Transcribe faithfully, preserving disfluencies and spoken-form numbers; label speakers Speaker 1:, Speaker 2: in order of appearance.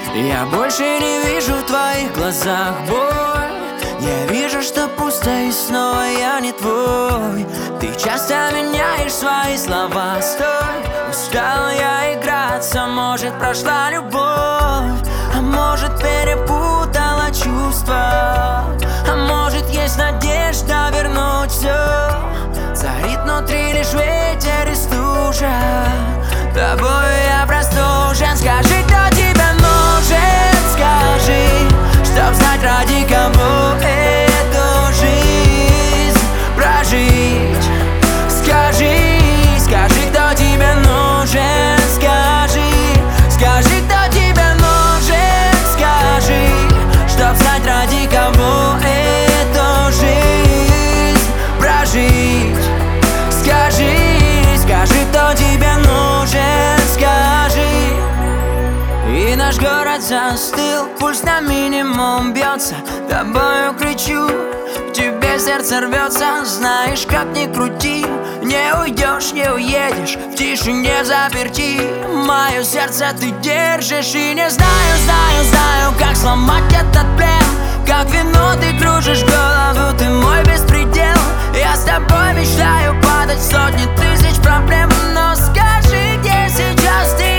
Speaker 1: Я больше не вижу в твоих глазах боль. Я вижу, что пусто и снова я не твой. Ты часто меняешь свои слова. Стой, устала я играться. Может, прошла любовь, а может, перепутала чувства. А может, есть надежда вернуть все. Царит внутри лишь ветер и стужа. Тобой я простужен. Скажи, кто тебе нужен, скажи, чтоб знать, ради кого эту жизнь прожить. Скажи, скажи, кто тебе нужен, скажи. Скажи, кто тебе нужен, скажи, чтоб знать, ради кого эту жизнь прожить. Скажи, скажи, кто тебе нужен, скажи. И наш город застыл, пульс на минимум бьется. Тобою кричу, к тебе сердце рвется. Знаешь, как ни крути, не уйдешь, не уедешь, в тишине заперти. Мое сердце ты держишь. И не знаю, знаю, знаю, как сломать этот плен. Как вино ты кружишь голову, ты мой беспредел. Я с тобой мечтаю падать в сотни тысяч проблем. Но скажи, где сейчас ты?